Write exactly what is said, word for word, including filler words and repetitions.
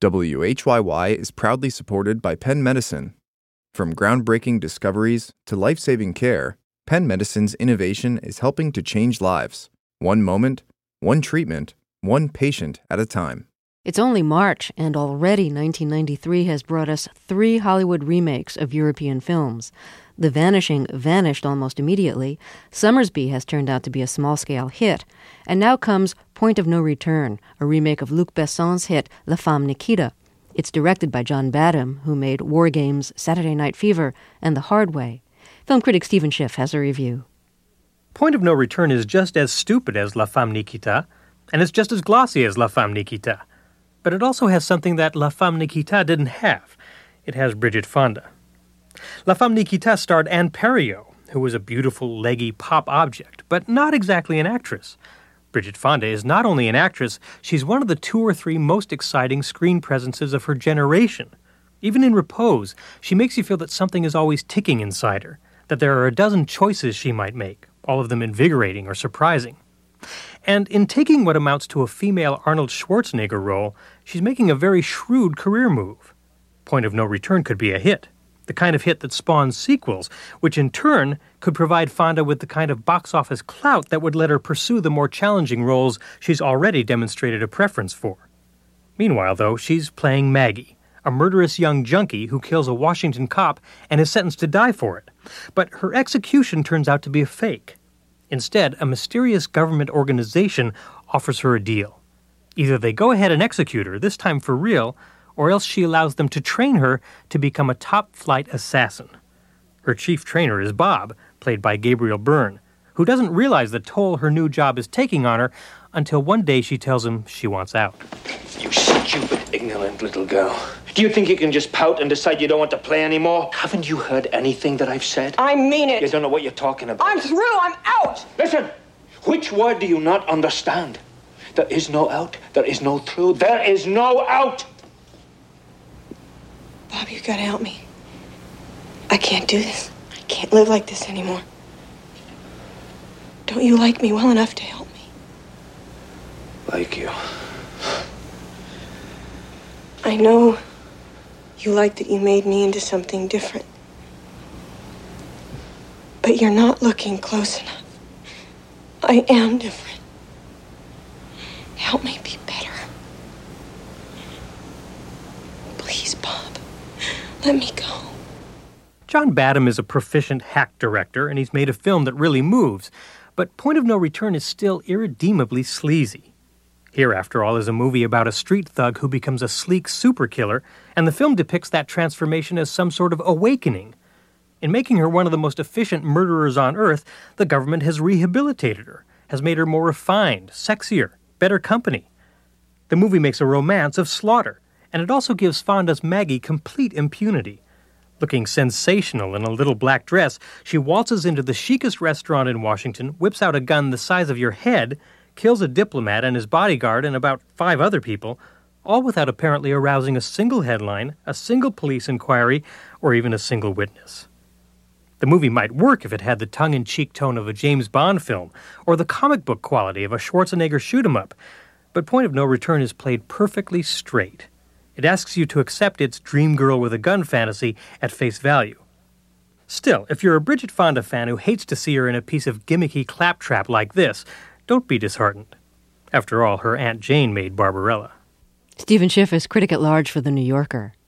W H Y Y is proudly supported by Penn Medicine. From groundbreaking discoveries to life-saving care, Penn Medicine's innovation is helping to change lives. One moment, one treatment, one patient at a time. It's only March, and already nineteen ninety-three has brought us three Hollywood remakes of European films. The Vanishing vanished almost immediately. Summersby has turned out to be a small-scale hit. And now comes Point of No Return, a remake of Luc Besson's hit La Femme Nikita. It's directed by John Badham, who made War Games, Saturday Night Fever, and The Hard Way. Film critic Stephen Schiff has a review. Point of No Return is just as stupid as La Femme Nikita, and it's just as glossy as La Femme Nikita. But it also has something that La Femme Nikita didn't have. It has Bridget Fonda. La Femme Nikita starred Anne Perriot, who was a beautiful, leggy pop object, but not exactly an actress. Bridget Fonda is not only an actress, she's one of the two or three most exciting screen presences of her generation. Even in repose, she makes you feel that something is always ticking inside her, that there are a dozen choices she might make, all of them invigorating or surprising. And in taking what amounts to a female Arnold Schwarzenegger role, she's making a very shrewd career move. Point of No Return could be a hit, the kind of hit that spawns sequels, which in turn could provide Fonda with the kind of box office clout that would let her pursue the more challenging roles she's already demonstrated a preference for. Meanwhile, though, she's playing Maggie, a murderous young junkie who kills a Washington cop and is sentenced to die for it. But her execution turns out to be a fake. Instead, a mysterious government organization offers her a deal. Either they go ahead and execute her, this time for real, or else she allows them to train her to become a top-flight assassin. Her chief trainer is Bob, played by Gabriel Byrne, who doesn't realize the toll her new job is taking on her until one day she tells him she wants out. You stupid, ignorant little girl. Do you think you can just pout and decide you don't want to play anymore? Haven't you heard anything that I've said? I mean it. You don't know what you're talking about. I'm through. I'm out. Listen, which word do you not understand? There is no out. There is no through. There is no out. Bob, you gotta help me. I can't do this. I can't live like this anymore. Don't you like me well enough to help me? Like you. I know you like that you made me into something different. But you're not looking close enough. I am different. Help me be better. Please, Bob. Let me go. John Badham is a proficient hack director, and he's made a film that really moves. But Point of No Return is still irredeemably sleazy. Here, after all, is a movie about a street thug who becomes a sleek super killer, and the film depicts that transformation as some sort of awakening. In making her one of the most efficient murderers on Earth, the government has rehabilitated her, has made her more refined, sexier, better company. The movie makes a romance of slaughter, and it also gives Fonda's Maggie complete impunity. Looking sensational in a little black dress, she waltzes into the chicest restaurant in Washington, whips out a gun the size of your head, kills a diplomat and his bodyguard and about five other people, all without apparently arousing a single headline, a single police inquiry, or even a single witness. The movie might work if it had the tongue-in-cheek tone of a James Bond film, or the comic book quality of a Schwarzenegger shoot-'em-up, but Point of No Return is played perfectly straight. It asks you to accept its dream girl with a gun fantasy at face value. Still, if you're a Bridget Fonda fan who hates to see her in a piece of gimmicky claptrap like this, don't be disheartened. After all, her Aunt Jane made Barbarella. Stephen Schiff is critic at large for The New Yorker.